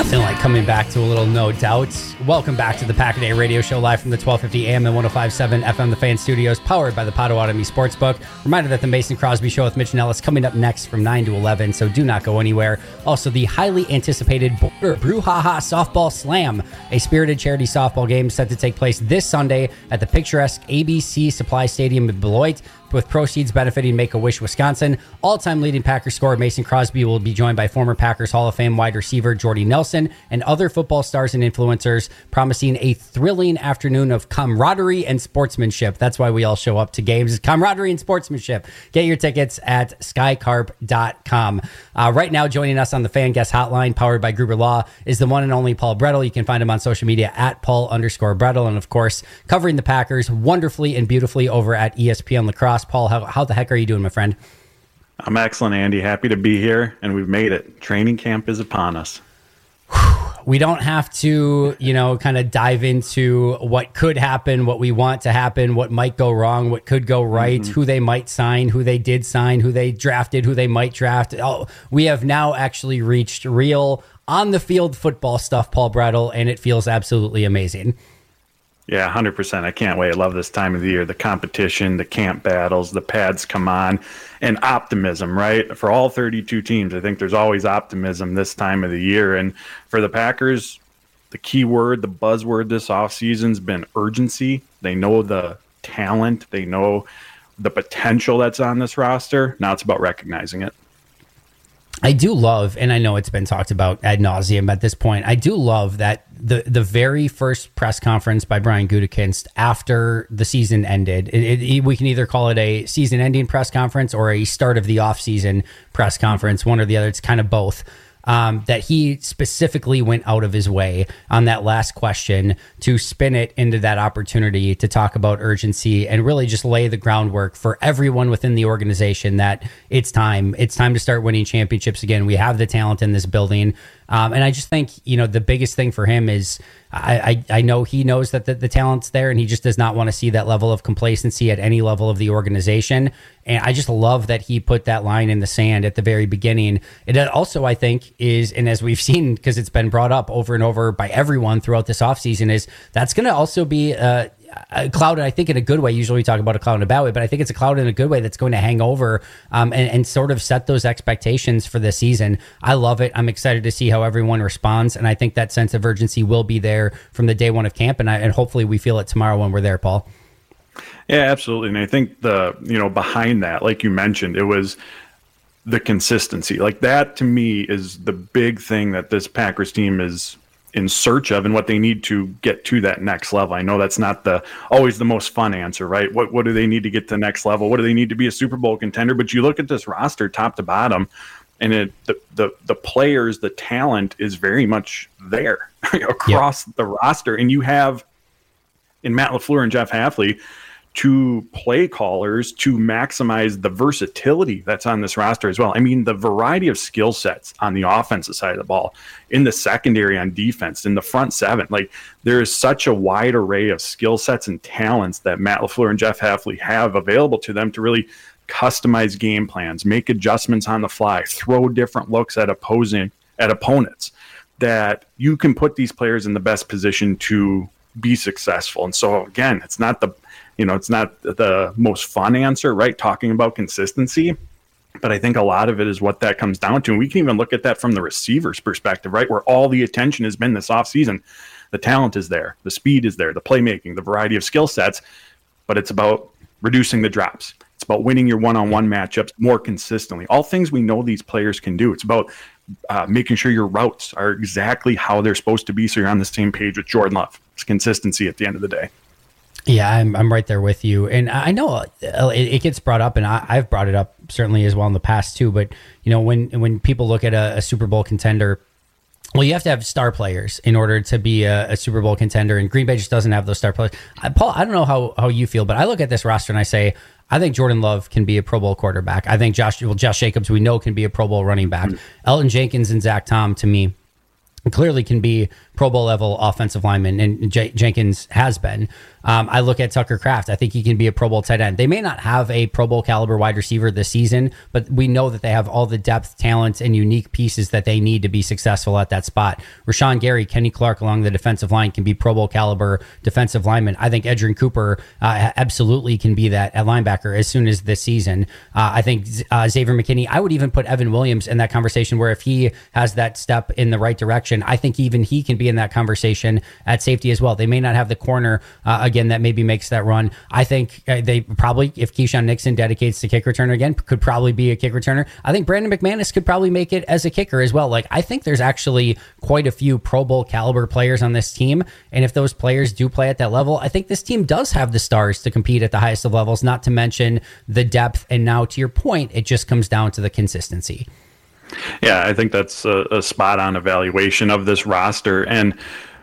Nothing like coming back to a little No Doubt. Welcome back to the Pack-A-Day Radio Show live from the 1250 AM and 105.7 FM The Fan Studios, powered by the Potawatomi Sportsbook. Reminder that the Mason Crosby Show with Mitch and Ellis coming up next from 9 to 11, so do not go anywhere. Also, the highly anticipated Boulder Brouhaha Softball Slam, a spirited charity softball game set to take place this Sunday at the picturesque ABC Supply Stadium in Beloit, with proceeds benefiting Make-A-Wish Wisconsin. All-time leading Packers scorer Mason Crosby will be joined by former Packers Hall of Fame wide receiver Jordy Nelson and other football stars and influencers, promising a thrilling afternoon of camaraderie and sportsmanship. That's why we all show up to games, camaraderie and sportsmanship. Get your tickets at skycarp.com. Right now, joining us on the Fan Guest Hotline, powered by Gruber Law, is the one and only Paul Brettel. You can find him on social media at Paul_Brettel. And of course, covering the Packers wonderfully and beautifully over at ESPN Lacrosse. Paul, how the heck are you doing, my friend? I'm excellent, Andy. Happy to be here, and we've made it. Training camp is upon us. We don't have to, kind of dive into what could happen, what we want to happen, what might go wrong, what could go right, who they might sign, who they did sign, who they drafted, who they might draft. Oh, we have now actually reached real on-the-field football stuff, Paul Brettel, and it feels absolutely amazing. Yeah, 100%. I can't wait. I love this time of the year. The competition, the camp battles, the pads come on, and optimism, right? For all 32 teams, I think there's always optimism this time of the year. And for the Packers, the key word, the buzzword this offseason's been urgency. They know the talent. They know the potential that's on this roster. Now it's about recognizing it. I do love, and I know it's been talked about ad nauseum at this point, I do love that the very first press conference by Brian Gutekunst after the season ended, we can either call it a season-ending press conference or a start of the offseason press conference, one or the other. It's kind of both. That he specifically went out of his way on that last question to spin it into that opportunity to talk about urgency and really just lay the groundwork for everyone within the organization that it's time to start winning championships again. We have the talent in this building. And I just think, the biggest thing for him is I know he knows that the talent's there, and he just does not want to see that level of complacency at any level of the organization. And I just love that he put that line in the sand at the very beginning. It also, I think, is, and as we've seen, because it's been brought up over and over by everyone throughout this offseason, is that's going to also be a cloud, I think, in a good way. Usually we talk about a cloud in a bad way, but I think it's a cloud in a good way that's going to hang over and sort of set those expectations for the season. I love it. I'm excited to see how everyone responds, and I think that sense of urgency will be there from the day one of camp, and hopefully we feel it tomorrow when we're there, Paul. Yeah, absolutely. And I think behind that, like you mentioned, it was the consistency. Like that, to me, is the big thing that this Packers team is in search of and what they need to get to that next level. I know that's not always the most fun answer, right? What do they need to get to the next level? What do they need to be a Super Bowl contender? But you look at this roster top to bottom, and the players, the talent is very much there across the roster. And you have in Matt LaFleur and Jeff Hafley two play callers to maximize the versatility that's on this roster as well. I mean, the variety of skill sets on the offensive side of the ball, in the secondary on defense, in the front seven, like there is such a wide array of skill sets and talents that Matt LaFleur and Jeff Hafley have available to them to really customize game plans, make adjustments on the fly, throw different looks at opponents, that you can put these players in the best position to be successful. And so again, it's not the most fun answer, right? Talking about consistency, but I think a lot of it is what that comes down to. And we can even look at that from the receiver's perspective, right? Where all the attention has been this offseason. The talent is there, the speed is there, the playmaking, the variety of skill sets, but it's about reducing the drops. It's about winning your one-on-one matchups more consistently. All things we know these players can do. It's about making sure your routes are exactly how they're supposed to be, so you're on the same page with Jordan Love. It's consistency at the end of the day. Yeah, I'm right there with you. And I know it gets brought up, and I've brought it up certainly as well in the past too. But, when people look at a Super Bowl contender, well, you have to have star players in order to be a Super Bowl contender, and Green Bay just doesn't have those star players. Paul, I don't know how you feel, but I look at this roster and I say, I think Jordan Love can be a Pro Bowl quarterback. I think Josh Jacobs, we know, can be a Pro Bowl running back. Elton Jenkins and Zach Tom, to me, clearly can be Pro Bowl level offensive lineman, and Jenkins has been. I look at Tucker Kraft. I think he can be a Pro Bowl tight end. They may not have a Pro Bowl caliber wide receiver this season, but we know that they have all the depth, talent, and unique pieces that they need to be successful at that spot. Rashawn Gary, Kenny Clark along the defensive line can be Pro Bowl caliber defensive linemen. I think Edgerrin Cooper absolutely can be that at linebacker as soon as this season. I think Xavier McKinney, I would even put Evan Williams in that conversation, where if he has that step in the right direction, I think even he can be in that conversation at safety as well. They may not have the corner, again, that maybe makes that run. I think they probably, if Keyshawn Nixon dedicates to kick returner again, could probably be a kick returner. I think Brandon McManus could probably make it as a kicker as well. Like, I think there's actually quite a few Pro Bowl caliber players on this team. And if those players do play at that level, I think this team does have the stars to compete at the highest of levels, not to mention the depth. And now, to your point, it just comes down to the consistency. Yeah, I think that's a spot on evaluation of this roster. And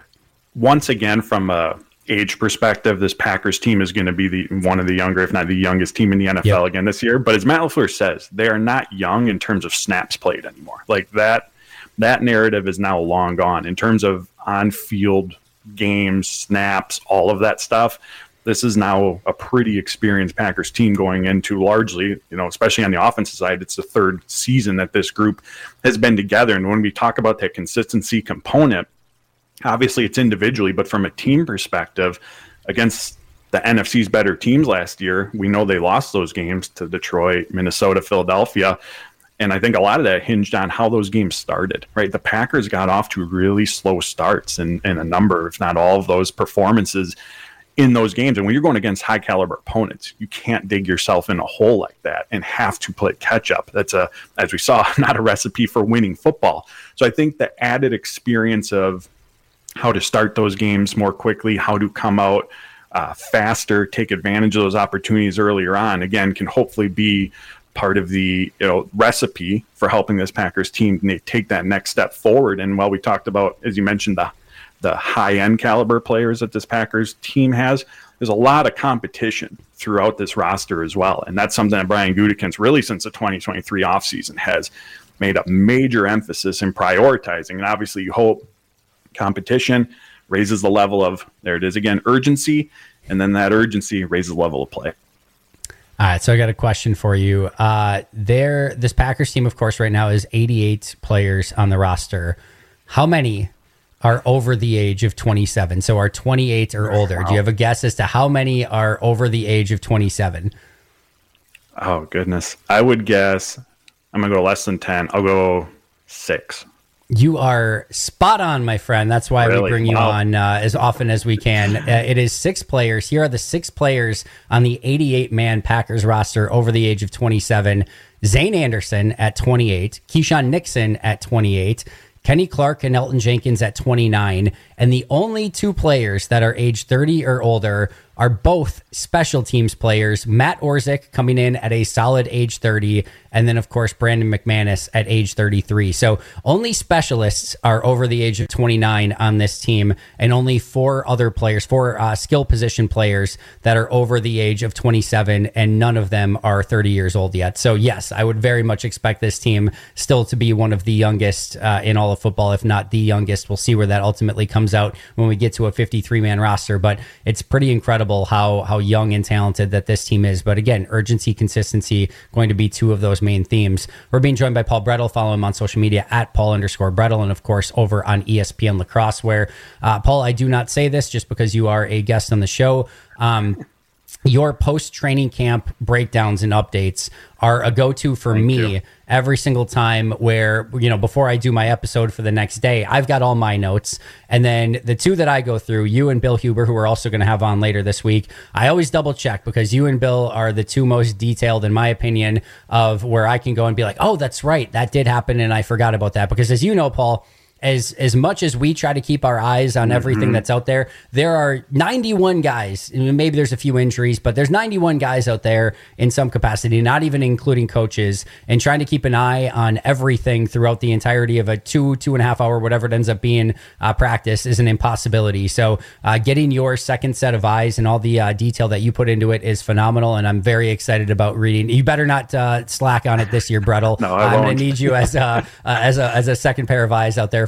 once again, from a age perspective, this Packers team is going to be one of the younger, if not the youngest team in the NFL again this year. But as Matt LaFleur says, they are not young in terms of snaps played anymore. Like that narrative is now long gone in terms of on-field games, snaps, all of that stuff. This is now a pretty experienced Packers team going into largely, especially on the offensive side, it's the third season that this group has been together. And when we talk about that consistency component, obviously it's individually, but from a team perspective, against the NFC's better teams last year, we know they lost those games to Detroit, Minnesota, Philadelphia. And I think a lot of that hinged on how those games started, right? The Packers got off to really slow starts in a number, if not all of those performances in those games. And when you're going against high caliber opponents, you can't dig yourself in a hole like that and have to play catch up. That's as we saw, not a recipe for winning football. So I think the added experience of how to start those games more quickly, how to come out faster, take advantage of those opportunities earlier on, again, can hopefully be part of the recipe for helping this Packers team take that next step forward. And while we talked about, as you mentioned, the high-end caliber players that this Packers team has, there's a lot of competition throughout this roster as well. And that's something that Brian Gutekunst, really since the 2023 offseason, has made a major emphasis in prioritizing. And obviously you hope competition raises the level of, there it is again, urgency, and then that urgency raises the level of play. All right, so I got a question for you. This Packers team, of course, right now is 88 players on the roster. How many are over the age of 27? So are 28 or older? Wow. Do you have a guess as to how many are over the age of 27? Oh, goodness. I would guess, I'm going to go less than 10. I'll go 6. You are spot on, my friend. That's why we bring you on as often as we can. It is 6 players. Here are the 6 players on the 88-man Packers roster over the age of 27. Zane Anderson at 28, Keyshawn Nixon at 28, Kenny Clark and Elgton Jenkins at 29. And the only 2 players that are age 30 or older are both special teams players. Matt Orzik coming in at a solid age 30, and then, of course, Brandon McManus at age 33. So only specialists are over the age of 29 on this team, and only 4 other players, 4 skill position players that are over the age of 27, and none of them are 30 years old yet. So, yes, I would very much expect this team still to be one of the youngest in all of football, if not the youngest. We'll see where that ultimately comes out when we get to a 53-man roster, but it's pretty incredible how young and talented that this team is. But again, urgency, consistency, going to be 2 of those main themes. We're being joined by Paul Bretl. Follow him on social media at Paul_Bretl, and of course over on ESPN Lacrosse, where Paul, I do not say this just because you are a guest on the show. Your post-training camp breakdowns and updates are a go-to for me every single time, where, before I do my episode for the next day, I've got all my notes. And then the 2 that I go through, you and Bill Huber, who we're also going to have on later this week, I always double check, because you and Bill are the 2 most detailed, in my opinion, of where I can go and be like, oh, that's right, that did happen, and I forgot about that. Because as you know, Paul, as much as we try to keep our eyes on everything that's out there are 91 guys. Maybe there's a few injuries, but there's 91 guys out there in some capacity, not even including coaches, and trying to keep an eye on everything throughout the entirety of a 2.5 hour, whatever it ends up being, practice is an impossibility. So getting your second set of eyes and all the detail that you put into it is phenomenal, and I'm very excited about reading. You better not slack on it this year, Bretl. No, I won't. I'm going to need you as a second pair of eyes out there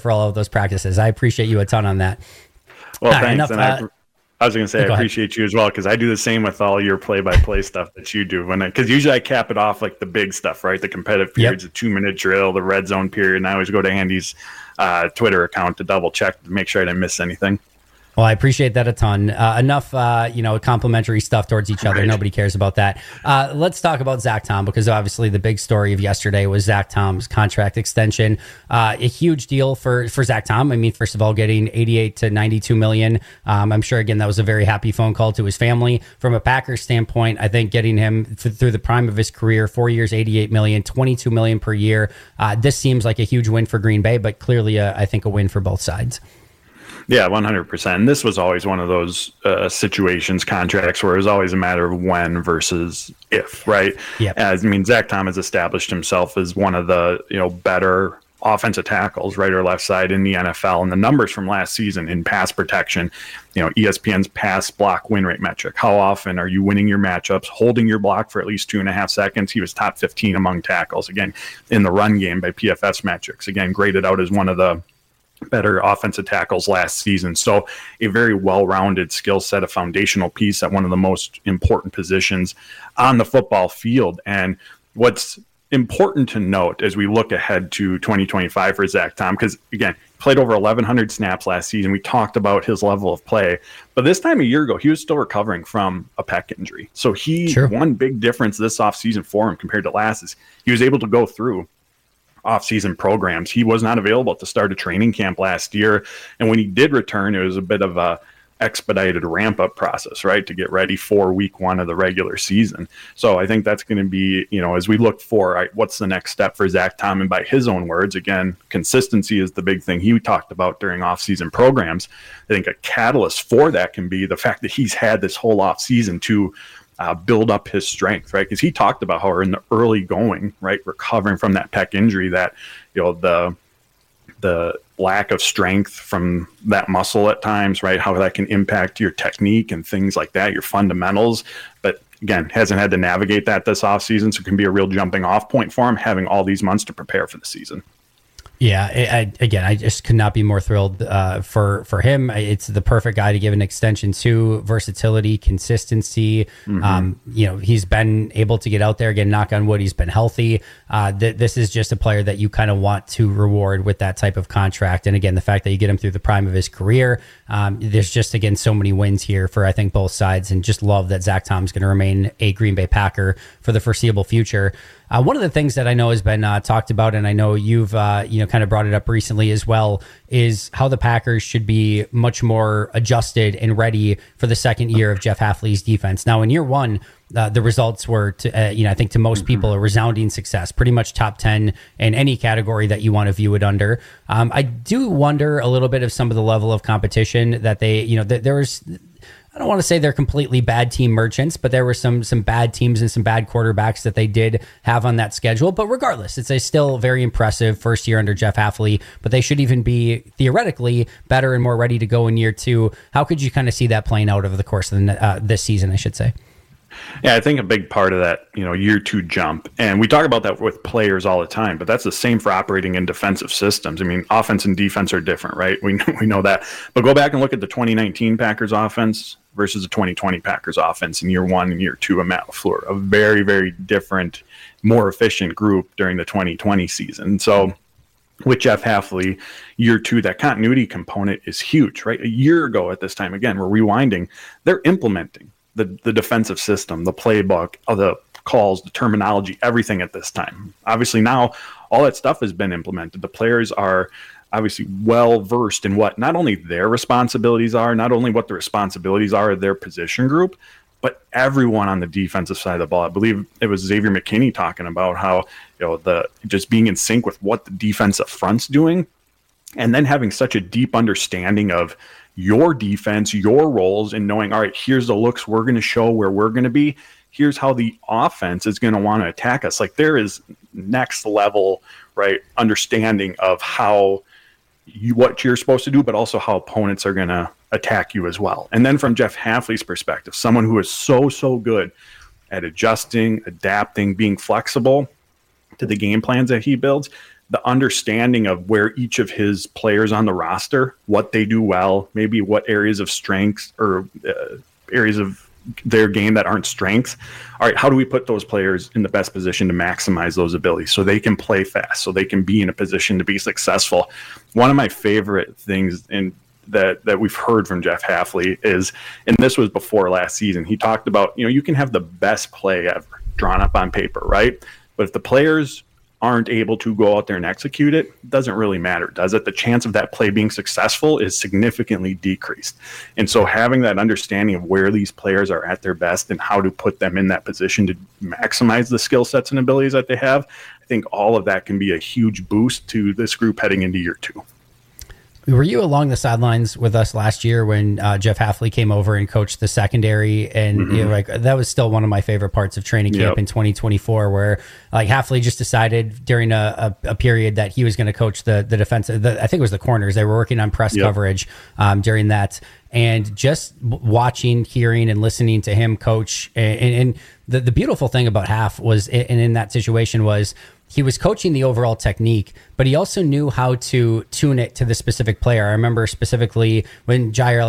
for all of those practices. I appreciate you a ton on that. Well, thanks. And I was going to say, I appreciate you as well, because I do the same with all your play-by-play stuff that you do. Because usually I cap it off like the big stuff, right? The competitive periods, the 2-minute drill, the red zone period. And I always go to Andy's Twitter account to double check to make sure I didn't miss anything. Well, I appreciate that a ton. Enough, complimentary stuff towards each other. Right. Nobody cares about that. Let's talk about Zach Tom, because obviously the big story of yesterday was Zach Tom's contract extension. A huge deal for Zach Tom. I mean, first of all, getting 88 to 92 million. I'm sure, again, that was a very happy phone call to his family. From a Packers standpoint, I think getting him through the prime of his career, 4 years, 88 million, 22 million per year. This seems like a huge win for Green Bay, but clearly, I think, a win for both sides. Yeah, 100%. And this was always one of those situations, contracts, where it was always a matter of when versus if, right? Yep. Zach Tom has established himself as one of the better offensive tackles, right or left side, in the NFL. And the numbers from last season in pass protection, ESPN's pass block win rate metric. How often are you winning your matchups, holding your block for at least 2.5 seconds? He was top 15 among tackles. Again, in the run game by PFF metrics. Again, graded out as one of the better offensive tackles last season. So a very well-rounded skill set, a foundational piece at one of the most important positions on the football field. And what's important to note as we look ahead to 2025 for Zach Tom, because again, played over 1,100 snaps last season. We talked about his level of play, but this time a year ago, he was still recovering from a pec injury. So one big difference this offseason for him compared to last is he was able to go through off-season programs. He was not available at the start of training camp last year. And when he did return, it was a bit of a expedited ramp-up process, right, to get ready for week 1 of the regular season. So I think that's going to be, as we look for what's the next step for Zach Tom, and by his own words, again, consistency is the big thing he talked about during off-season programs. I think a catalyst for that can be the fact that he's had this whole off-season to build up his strength, right? Because he talked about how in the early going, right, recovering from that pec injury, that the lack of strength from that muscle at times, right, how that can impact your technique and things like that, your fundamentals. But again, hasn't had to navigate that this offseason, so it can be a real jumping off point for him, having all these months to prepare for the season. Yeah, I just could not be more thrilled for him. It's the perfect guy to give an extension to. Versatility, consistency. Mm-hmm. He's been able to get out there, again, knock on wood, he's been healthy. This is just a player that you kind of want to reward with that type of contract. And again, the fact that you get him through the prime of his career, there's just, again, so many wins here for, I think, both sides, and just love that Zach Tom's going to remain a Green Bay Packer for the foreseeable future. One of the things that I know has been talked about, and I know you've kind of brought it up recently as well, is how the Packers should be much more adjusted and ready for the second year of Jeff Hafley's defense. Now, in year 1, the results were, I think to most people, a resounding success, pretty much top 10 in any category that you want to view it under. I do wonder a little bit of some of the level of competition that they, there was. I don't want to say they're completely bad team merchants, but there were some bad teams and some bad quarterbacks that they did have on that schedule. But regardless, it's a still very impressive first year under Jeff Hafley, but they should even be theoretically better and more ready to go in year 2. How could you kind of see that playing out over the course of this season, I should say? Yeah, I think a big part of that, year 2 jump, and we talk about that with players all the time, but that's the same for operating in defensive systems. I mean, offense and defense are different, right? We know that. But go back and look at the 2019 Packers offense versus the 2020 Packers offense in year 1 and year 2 of Matt LaFleur. A very, very different, more efficient group during the 2020 season. So with Jeff Hafley, year 2, that continuity component is huge, right? A year ago at this time, again, we're rewinding, they're implementing the defensive system, the playbook, the calls, the terminology, everything at this time. Obviously now all that stuff has been implemented. The players are obviously well versed in what not only their responsibilities are, not only what the responsibilities are of their position group, but everyone on the defensive side of the ball. I believe it was Xavier McKinney talking about how, the just being in sync with what the defensive front's doing, and then having such a deep understanding of your defense, your roles, and knowing, all right, here's the looks we're going to show where we're going to be. Here's how the offense is going to want to attack us. Like, there is next level, right, understanding of how what you're supposed to do, but also how opponents are going to attack you as well. And then from Jeff Hafley's perspective, someone who is so good at adjusting, adapting, being flexible to the game plans that he builds, the understanding of where each of his players on the roster, what they do well, maybe what areas of strengths or areas of their game that aren't strengths. All right, how do we put those players in the best position to maximize those abilities so they can play fast, so they can be in a position to be successful? One of my favorite things that we've heard from Jeff Hafley is, and this was before last season, he talked about, you can have the best play ever drawn up on paper, right? But if the players aren't able to go out there and execute it, it doesn't really matter, does it? The chance of that play being successful is significantly decreased. And so having that understanding of where these players are at their best and how to put them in that position to maximize the skill sets and abilities that they have, I think all of that can be a huge boost to this group heading into year 2. Were you along the sidelines with us last year when Jeff Hafley came over and coached the secondary? And that was still one of my favorite parts of training camp in 2024, where Hafley just decided during a period that he was going to coach the defensive. I think it was the corners. They were working on press coverage during that. And just watching, hearing, and listening to him coach, and the beautiful thing about Haf was, and in that situation was, he was coaching the overall technique, but he also knew how to tune it to the specific player. I remember specifically when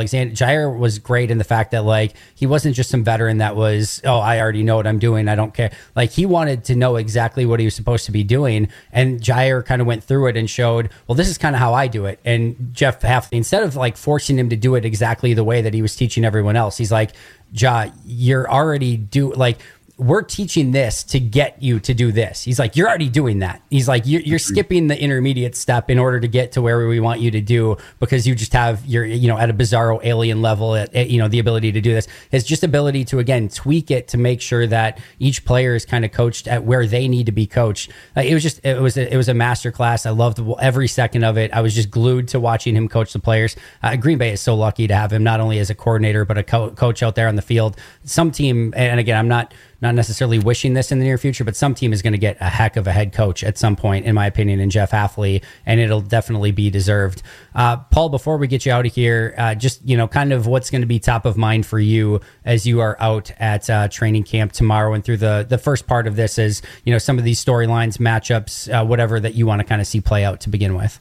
Jair was great in the fact that he wasn't just some veteran that was, I already know what I'm doing, I don't care. He wanted to know exactly what he was supposed to be doing, and Jair kind of went through it and showed, well, this is kind of how I do it. And Jeff Hafley, instead of forcing him to do it exactly the way that he was teaching everyone else, he's like, Ja, you're already we're teaching this to get you to do this. He's like, you're already doing that. He's like, you're skipping the intermediate step in order to get to where we want you to do, because you just have your, at a bizarro alien level at the ability to do this. His just ability to, again, tweak it to make sure that each player is kind of coached at where they need to be coached. It was a master class. I loved every second of it. I was just glued to watching him coach the players. Green Bay is so lucky to have him, not only as a coordinator, but a coach out there on the field. Some team, and again, I'm not necessarily wishing this in the near future, but some team is going to get a heck of a head coach at some point, in my opinion, in Jeff Hafley, and it'll definitely be deserved. Paul, before we get you out of here, just, kind of what's going to be top of mind for you as you are out at training camp tomorrow and through the first part of this is, some of these storylines, matchups, whatever that you want to kind of see play out to begin with.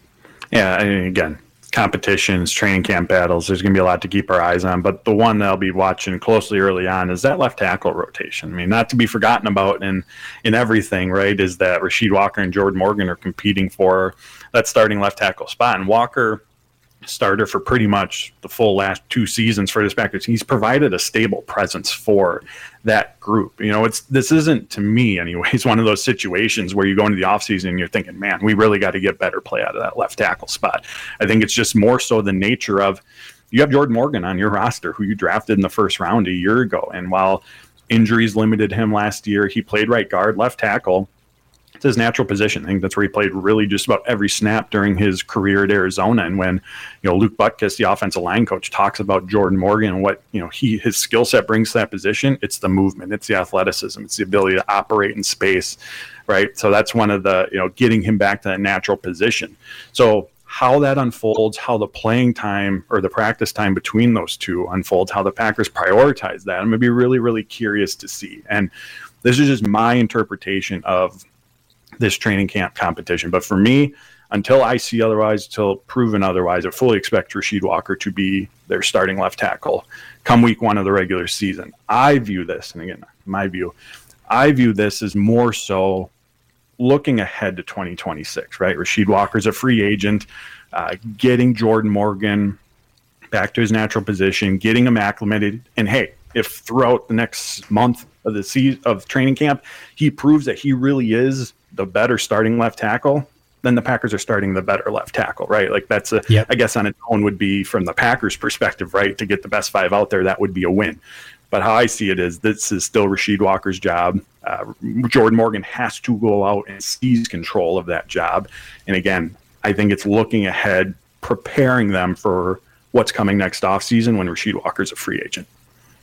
Yeah, again, competitions, training camp battles, there's going to be a lot to keep our eyes on, but the one that I'll be watching closely early on is that left tackle rotation. I mean, not to be forgotten about in everything, right, is that Rasheed Walker and Jordan Morgan are competing for that starting left tackle spot, and Walker, starter for pretty much the full last 2 seasons for this Packers. He's provided a stable presence for that group. This isn't, to me anyways, one of those situations where you go into the offseason and you're thinking, man, we really got to get better play out of that left tackle spot. I think it's just more so the nature of, you have Jordan Morgan on your roster, who you drafted in the first round a year ago. And while injuries limited him last year, he played right guard, left tackle. It's his natural position. I think that's where he played really just about every snap during his career at Arizona. And when, Luke Butkus, the offensive line coach, talks about Jordan Morgan and what, his skill set brings to that position, it's the movement, it's the athleticism, it's the ability to operate in space, right? So that's one of the, getting him back to that natural position. So how that unfolds, how the playing time or the practice time between those two unfolds, how the Packers prioritize that, I'm going to be really, really curious to see. And this is just my interpretation of this training camp competition. But for me, until I see otherwise, until proven otherwise, I fully expect Rasheed Walker to be their starting left tackle come week 1 of the regular season. I view this, and again, my view, I view this as more so looking ahead to 2026, right? Rasheed Walker's a free agent, getting Jordan Morgan back to his natural position, getting him acclimated, and hey, if throughout the next month of the season of training camp, he proves that he really is the better starting left tackle, then the Packers are starting the better left tackle, right? That's I guess on its own would be, from the Packers perspective, right, to get the best 5 out there, that would be a win. But how I see it is, this is still Rasheed Walker's job. Jordan Morgan has to go out and seize control of that job. And again, I think it's looking ahead, preparing them for what's coming next offseason when Rasheed Walker's a free agent.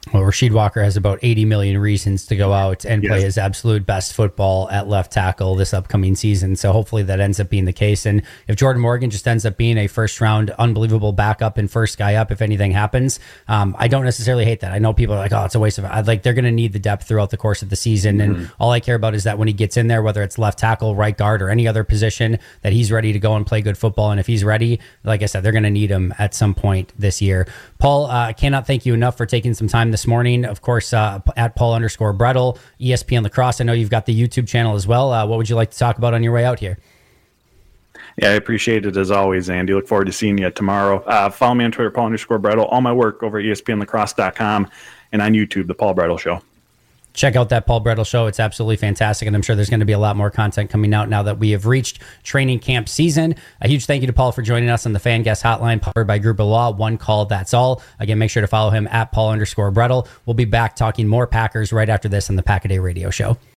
Well, Rasheed Walker has about 80 million reasons to go out and play his absolute best football at left tackle this upcoming season. So hopefully that ends up being the case. And if Jordan Morgan just ends up being a first round, unbelievable backup and first guy up, if anything happens, I don't necessarily hate that. I know people are like, oh, it's a waste of it. Like, they're going to need the depth throughout the course of the season. And all I care about is that when he gets in there, whether it's left tackle, right guard, or any other position, that he's ready to go and play good football. And if he's ready, like I said, they're going to need him at some point this year. Paul, I cannot thank you enough for taking some time this morning. Of course, at Paul_Bretl, ESPN Lacrosse. I know you've got the YouTube channel as well. What would you like to talk about on your way out here? Yeah, I appreciate it as always, Andy. Look forward to seeing you tomorrow. Follow me on Twitter, Paul_Bretl. All my work over at ESPNLacrosse.com and on YouTube, The Paul Bretl Show. Check out that Paul Bretl Show. It's absolutely fantastic, and I'm sure there's going to be a lot more content coming out now that we have reached training camp season. A huge thank you to Paul for joining us on the Fan Guest Hotline, powered by Group of Law. One call, that's all. Again, make sure to follow him at Paul_Bretl. We'll be back talking more Packers right after this on the Pack-A-Day Radio Show.